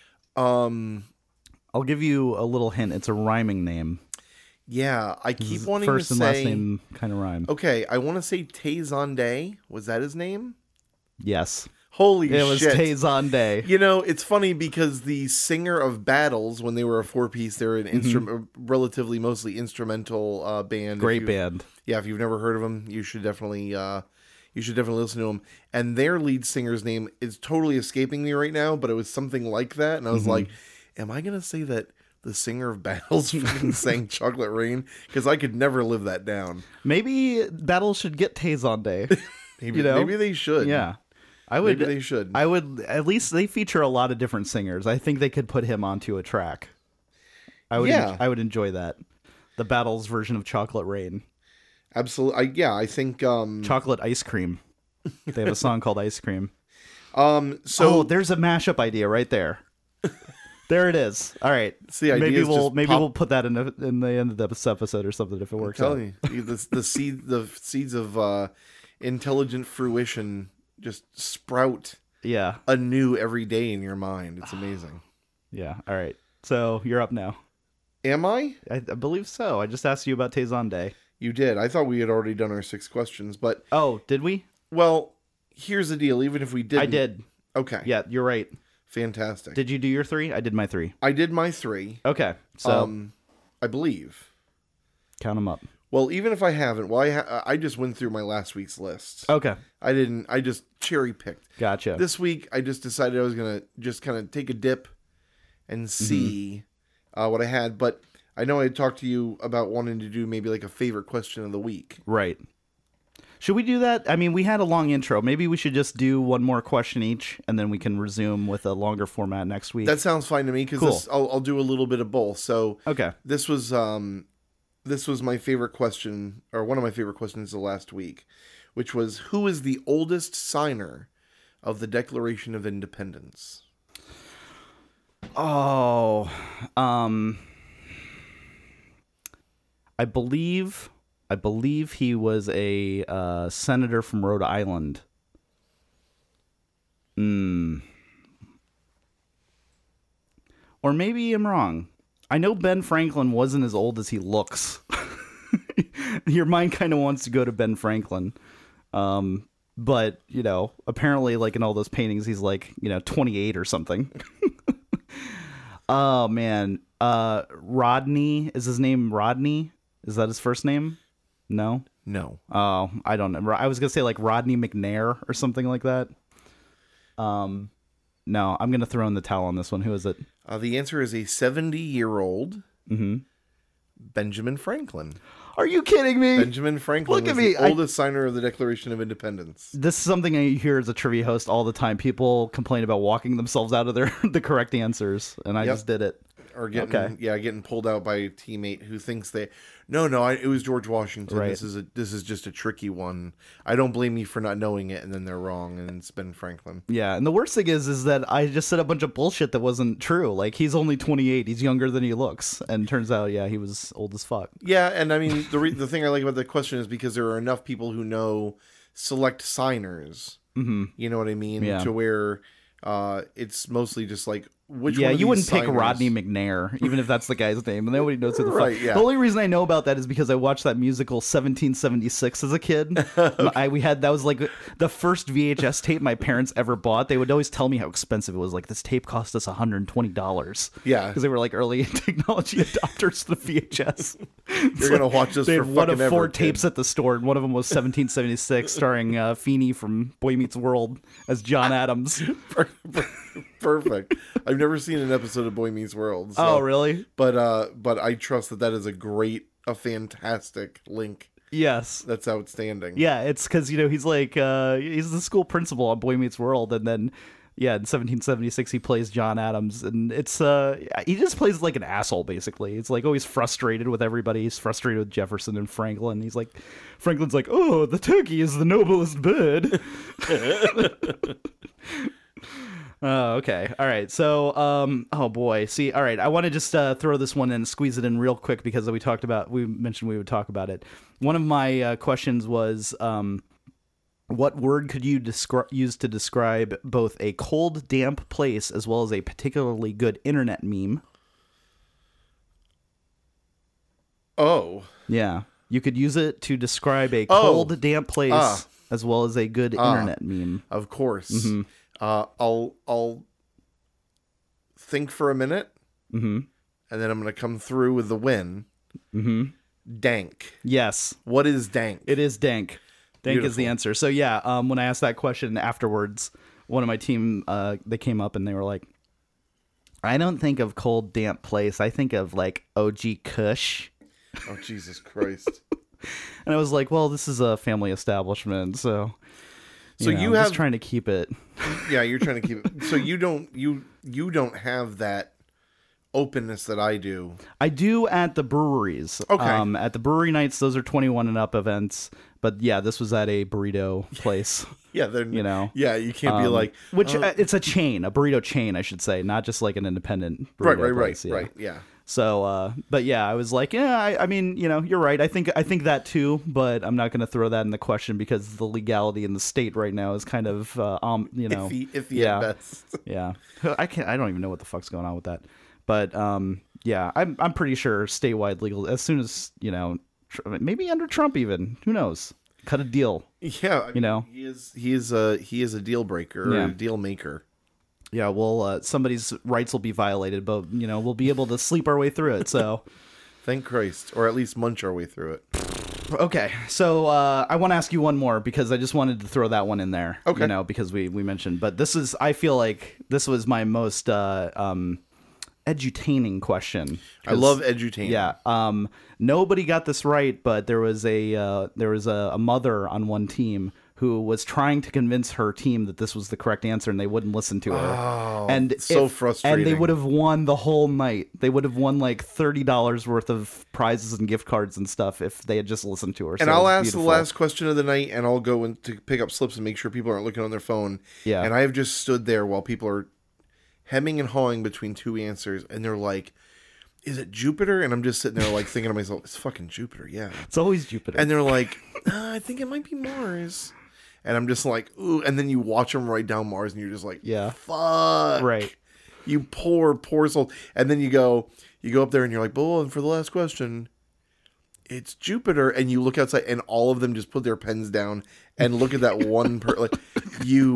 Um, I'll give you a little hint. It's a rhyming name. Yeah, I keep wanting First to and say... last name kind of rhyme. Okay, I want to say Tay Zonday. Was that his name? Yes. Holy it shit. It was Tay Zonday. You know, it's funny because the singer of Battles, when they were a four-piece, they were an mm-hmm. instru- relatively mostly instrumental uh, band. Great band. Yeah, if you've never heard of them, you should definitely... Uh, You should definitely listen to them. And their lead singer's name is totally escaping me right now, but it was something like that. And I was mm-hmm. like, am I going to say that the singer of Battles fucking sang Chocolate Rain? Because I could never live that down. Maybe Battles should get Tay Zonday. maybe, you know? maybe they should. Yeah. I would, maybe they should. I would, at least they feature a lot of different singers. I think they could put him onto a track. I would, yeah. I would enjoy that. The Battles version of Chocolate Rain. Absolutely. I, yeah, I think... Um, Chocolate Ice Cream. They have a song called Ice Cream. Um. So oh, there's a mashup idea right there. There it is. All right. See, maybe we'll maybe pop... we'll put that in the, in the end of this episode or something if it works I'm out. telling you, the the seed the seeds of uh, intelligent fruition just sprout. Yeah. Anew every day in your mind. It's amazing. Yeah. All right. So you're up now. Am I? I, I believe so. I just asked you about Tay Zonday. You did. I thought we had already done our six questions, but oh, did we? Well, here's the deal. Even if we didn't, I did. Okay. Yeah, you're right. Fantastic. Did you do your three? I did my three. I did my three. Okay. So um, I believe. Count them up. Well, even if I haven't, well, I ha- I just went through my last week's list. Okay. I didn't. I just cherry picked. Gotcha. This week, I just decided I was gonna just kind of take a dip and see mm-hmm. uh, what I had. But I know I had talked to you about wanting to do maybe like a favorite question of the week. Right. Should we do that? I mean, we had a long intro. Maybe we should just do one more question each, and then we can resume with a longer format next week. That sounds fine to me because cool. I'll, I'll do a little bit of both. So okay, this was um, this was my favorite question, or one of my favorite questions of last week, which was, who is the oldest signer of the Declaration of Independence? Oh, um, I believe. I believe he was a uh, senator from Rhode Island. Hmm. Or maybe I'm wrong. I know Ben Franklin wasn't as old as he looks. Your mind kind of wants to go to Ben Franklin. Um, but, you know, apparently, like in all those paintings, he's like, you know, twenty-eight or something. Oh, man. Uh, Rodney. Is his name Rodney? Is that his first name? No? No. Oh, I don't know. I was going to say like Rodney McNair or something like that. Um, no, I'm going to throw in the towel on this one. Who is it? Uh, the answer is a seventy-year-old mm-hmm. Benjamin Franklin. Are you kidding me? Benjamin Franklin Look was at me. the I- oldest signer of the Declaration of Independence. This is something I hear as a trivia host all the time. People complain about walking themselves out of their the correct answers, and I Yep. just did it. Or getting Okay. yeah, getting pulled out by a teammate who thinks they no no I, it was George Washington. Right. This is a this is just a tricky one. I don't blame you for not knowing it, and then they're wrong, and it's Ben Franklin. Yeah, and the worst thing is, is that I just said a bunch of bullshit that wasn't true. Like, he's only twenty-eight. He's younger than he looks, and turns out, yeah, he was old as fuck. Yeah, and I mean the re- the thing I like about the question is because there are enough people who know select signers. Mm-hmm. You know what I mean? Yeah. To where uh, it's mostly just like which Yeah, one of you these wouldn't pick signers- Rodney McNair, even if that's the guy's name, and nobody knows who the Right, fuck. yeah. The only reason I know about that is because I watched that musical seventeen seventy-six as a kid. I, we had that was like the first V H S tape my parents ever bought. They would always tell me how expensive it was. Like, this tape cost us one hundred twenty dollars. Yeah. because they were like early technology adopters to the V H S. You're gonna watch this They for had one of fucking four ever, kid. tapes at the store, and one of them was seventeen seventy-six, starring uh, Feeney from Boy Meets World as John Adams. Perfect. I've never seen an episode of Boy Meets World. So. Oh, really? But uh, but I trust that that is a great, a fantastic link. Yes. That's outstanding. Yeah, it's because, you know, he's like, uh, he's the school principal on Boy Meets World, and then, yeah, in seventeen seventy-six, he plays John Adams, and it's, uh, he just plays like an asshole, basically. It's like, oh, he's frustrated with everybody. He's frustrated with Jefferson and Franklin. He's like, Franklin's like, oh, the turkey is the noblest bird. Oh, okay. All right. So, um, oh boy. See, all right. I want to just uh, throw this one in and squeeze it in real quick because we talked about, we mentioned we would talk about it. One of my uh, questions was, um, what word could you descri- use to describe both a cold, damp place as well as a particularly good internet meme? Oh. Yeah. You could use it to describe a Oh. cold, damp place Ah. as well as a good Ah. internet meme. Of course. Mm-hmm. Uh, I'll I'll think for a minute, Mm-hmm. and then I'm gonna come through with the win. Mm-hmm. Dank. Yes. What is dank? It is dank. Dank is the Beautiful. answer. So yeah, um, when I asked that question afterwards, one of my team, uh, they came up and they were like, I don't think of cold, damp place. I think of like O G Kush. Oh Jesus Christ! And I was like, well, this is a family establishment, so you So know, you I'm have just trying to keep it. yeah, you're trying to keep it. So you don't you you don't have that openness that I do. I do at the breweries. Okay. Um, at the brewery nights, those are twenty-one and up events. But yeah, this was at a burrito place. Yeah, they're You know. Yeah, you can't be Um, like which uh, uh, it's a chain, a burrito chain, I should say, not just like an independent burrito right, right, place, right, yeah. right. Yeah. So, uh, but yeah, I was like, yeah, I, I mean, you know, you're right. I think I think that too, but I'm not going to throw that in the question because the legality in the state right now is kind of, uh, um, you know, Iffy, iffy yeah, at best. yeah. I can't. I don't even know what the fuck's going on with that. But um, yeah, I'm I'm pretty sure statewide legal as soon as you know, tr- maybe under Trump even. Who knows? Cut a deal. Yeah, I You know. he is he is a he is a deal breaker or Yeah. a deal maker. Yeah, well, uh, somebody's rights will be violated, but you know, we'll be able to sleep our way through it. So. Thank Christ, or at least munch our way through it. Okay, so uh, I want to ask you one more because I just wanted to throw that one in there. Okay. You know, because we, we mentioned, but this is, I feel like this was my most uh, um, edutaining question. I love edutainment. Yeah. Um, nobody got this right, but there was a uh, there was a, a mother on one team who was trying to convince her team that this was the correct answer, and they wouldn't listen to her. Oh, and so if- frustrating. And they would have won the whole night. They would have won like thirty dollars worth of prizes and gift cards and stuff if they had just listened to her. And So it I'll was ask beautiful. the last question of the night, and I'll go in to pick up slips and make sure people aren't looking on their phone. Yeah. And I have just stood there while people are hemming and hawing between two answers, and they're like, "Is it Jupiter?" And I'm just sitting there like thinking to myself, "It's fucking Jupiter, yeah." It's always Jupiter. And they're like, uh, "I think it might be Mars." And I'm just like, "Ooh!" And then you watch them write down Mars, and you're just like, Yeah. fuck." Right. You poor, poor soul. And then you go, you go up there, and you're like, "Well, and for the last question, it's Jupiter." And you look outside, and all of them just put their pens down and look at that one per like, you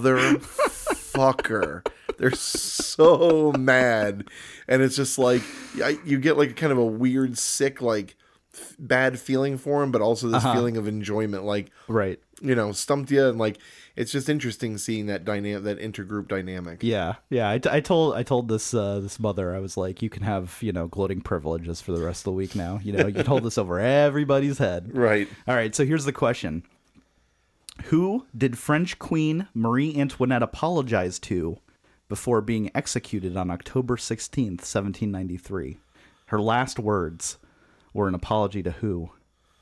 motherfucker. They're so mad, and it's just like I- you get like kind of a weird, sick, like f- bad feeling for him, but also this Uh-huh. feeling of enjoyment. Like, Right. you know, stumped you, and like it's just interesting seeing that dynamic, that intergroup dynamic. Yeah, yeah. I, t- I told I told this uh, this mother, I was like, you can have, you know, gloating privileges for the rest of the week now. You know, you can hold this over everybody's head. Right. All right. So here's the question: Who did French Queen Marie Antoinette apologize to before being executed on October sixteenth, seventeen ninety-three? Her last words were an apology to who?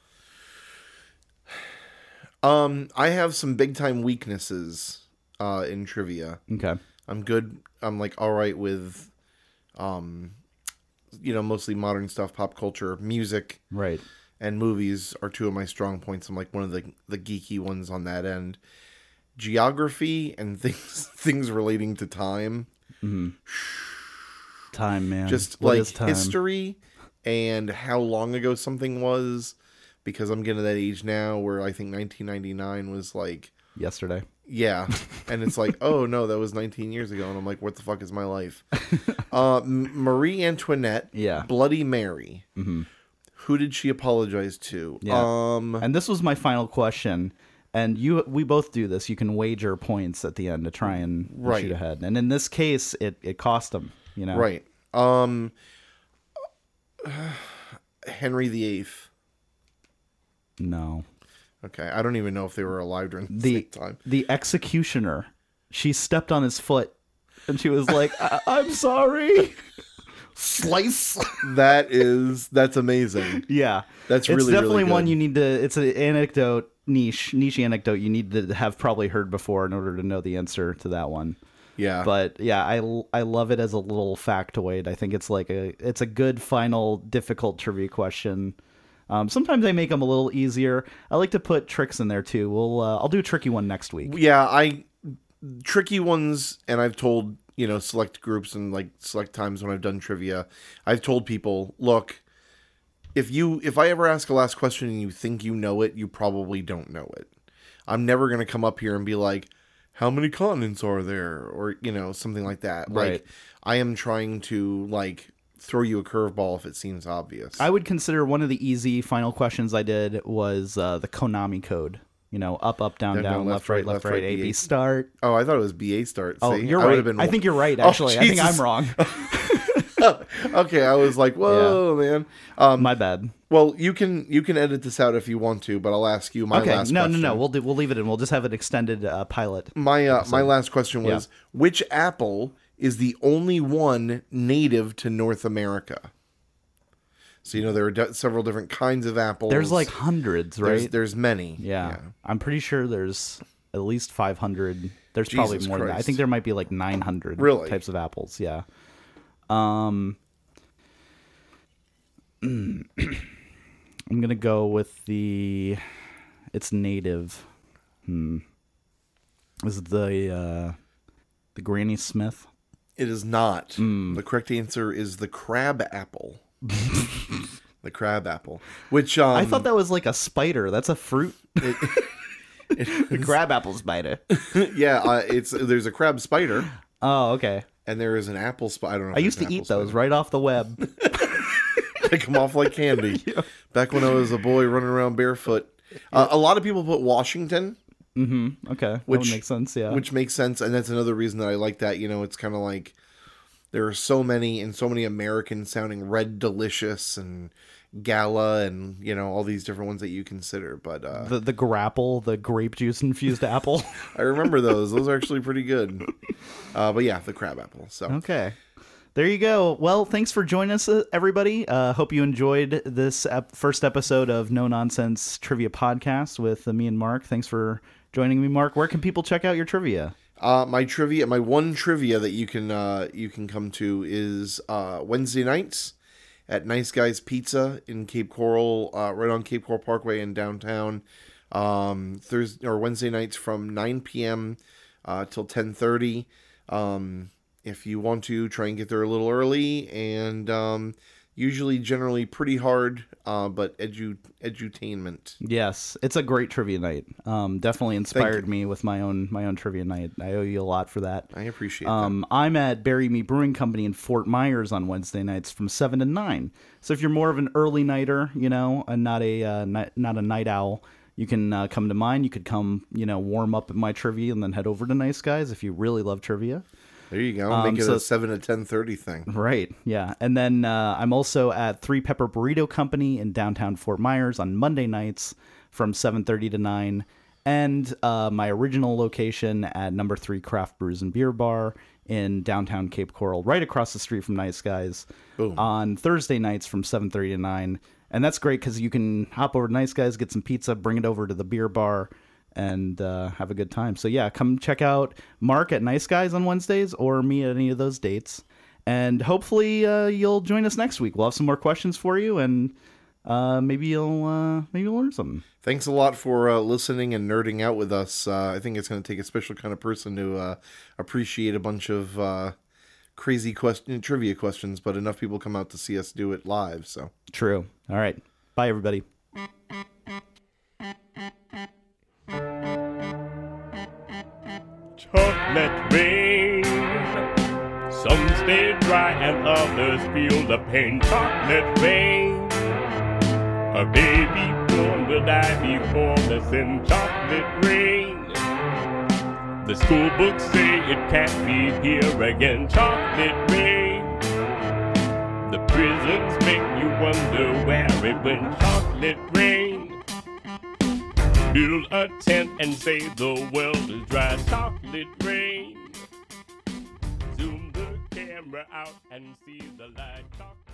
Um, I have some big time weaknesses uh, in trivia. Okay. I'm good. I'm like all right with, um, you know, mostly modern stuff, pop culture, music, Right. and movies are two of my strong points. I'm like one of the the geeky ones on that end. Geography and things things relating to time, Time, man. just What like is time? history and how long ago something was. Because I'm getting to that age now where I think nineteen ninety-nine was like, Yesterday. yeah. And it's like, oh, no, that was nineteen years ago. And I'm like, what the fuck is my life? uh, M- Marie Antoinette, Yeah. Bloody Mary. Mm-hmm. Who did she apologize to? Yeah. Um, And this was my final question. And you, we both do this. You can wager points at the end to try and Right. shoot ahead. And in this case, it, it cost them. You know. right. Um, Henry the Eighth. No. Okay. I don't even know if they were alive during the, The same time. the executioner. She stepped on his foot, and she was like, I- "I'm sorry." Slice. That is, that's amazing. Yeah, That's it's really, definitely really one good. you need to. It's an anecdote, niche, niche anecdote you need to have probably heard before in order to know the answer to that one. Yeah. But yeah, I, I love it as a little factoid. I think it's like a it's a good final difficult trivia question. Um, sometimes I make them a little easier. I like to put tricks in there too. We'll uh, I'll do a tricky one next week. yeah, I tricky ones, and I've told, you know, select groups and like select times when I've done trivia, I've told people, look, if you if I ever ask a last question and you think you know it, you probably don't know it. I'm never gonna come up here and be like, how many continents are there, or you know, something like that. Right. Like, I am trying to like throw you a curveball if it seems obvious. I would consider one of the easy final questions I did was uh, the Konami code. You know, up, up, down, Down, down, down, left, right, left, right, A, B, B, start. oh, I thought it was B A start. Oh, See? you're I right. would've been- I think you're right, Oh, actually. I think Jesus. I'm wrong. Okay, I was like, whoa, man. Um, My bad. well, you can you can edit this out if you want to, but I'll ask you my Okay, last no, question. no, no. We'll do, we'll leave it in. We'll just have an extended uh, pilot. My uh, my last question was, Yeah. which apple is the only one native to North America? So you know there are d- several different kinds of apples. There's like hundreds, right? there's, there's many. yeah. I'm pretty sure there's at least five hundred. There's probably Jesus more than that. I Christ. think there might be like nine hundred Really? types of apples. Yeah. Um, I'm gonna go with the. It's native. Hmm. Is it the uh, the Granny Smith? It is not. Hmm. The correct answer is the crab apple. The crab apple, which um, I thought that was like a spider. That's a fruit. The crab apple spider. yeah, uh, it's there's a crab spider Oh, okay. and there is an apple spider. I don't know. I used to eat those right off the web. They come off like candy. Back when I was a boy running around barefoot. Uh, a lot of people put Washington, Mm-hmm. Okay, that Which- would make sense. Yeah. which makes sense, and that's another reason that I like that. You know, it's kind of like there are so many and so many American sounding Red Delicious and Gala and you know all these different ones that you consider. But uh, the the grapple, the grape juice infused apple. I remember those; those are actually pretty good. Uh, but yeah, the crab apple. So Okay. There you go. Well, thanks for joining us, uh, everybody. Uh, hope you enjoyed this ep- first episode of No Nonsense Trivia Podcast with uh, me and Mark. Thanks for joining me, Mark. Where can people check out your trivia? Uh, my trivia, my one trivia that you can uh, you can come to is uh, Wednesday nights at Nice Guys Pizza in Cape Coral, uh, right on Cape Coral Parkway in downtown. Um, Thursday or Wednesday nights from nine p.m. Uh, till ten thirty. Um, if you want to try and get there a little early, and um, usually generally pretty hard, uh, but edu edutainment. Yes, it's a great trivia night. Um, definitely inspired me with my own my own trivia night. I owe you a lot for that. I appreciate um, that. I'm at Bury Me Brewing Company in Fort Myers on Wednesday nights from seven to nine. So if you're more of an early nighter, you know, and not a uh, night, not a night owl, you can uh, come to mine. You could come, you know, warm up at my trivia and then head over to Nice Guys if you really love trivia. There you go. Um, Make it so, a seven to ten thirty thing. Right, yeah. And then uh, I'm also at Three Pepper Burrito Company in downtown Fort Myers on Monday nights from seven thirty to nine. And uh, my original location at Number three Craft Brews and Beer Bar in downtown Cape Coral, right across the street from Nice Guys, Boom. on Thursday nights from seven thirty to nine. And that's great because you can hop over to Nice Guys, get some pizza, bring it over to the beer bar, and uh, have a good time. So yeah, come check out Mark at Nice Guys on Wednesdays or me at any of those dates. And hopefully uh, you'll join us next week. We'll have some more questions for you, and uh, maybe you'll uh, maybe you'll learn something. Thanks a lot for uh, listening and nerding out with us. Uh, I think it's going to take a special kind of person to uh, appreciate a bunch of uh, crazy question trivia questions, but enough people come out to see us do it live. So true. All right. Bye, everybody. Chocolate rain. Some stay dry and others feel the pain. Chocolate rain. A baby born will die before the sin. Chocolate rain. The school books say it can't be here again. Chocolate rain. The prisons make you wonder where it went. Chocolate rain. Build a tent and say the world is dry. Chocolate rain. Zoom the camera out and see the light. Chocolate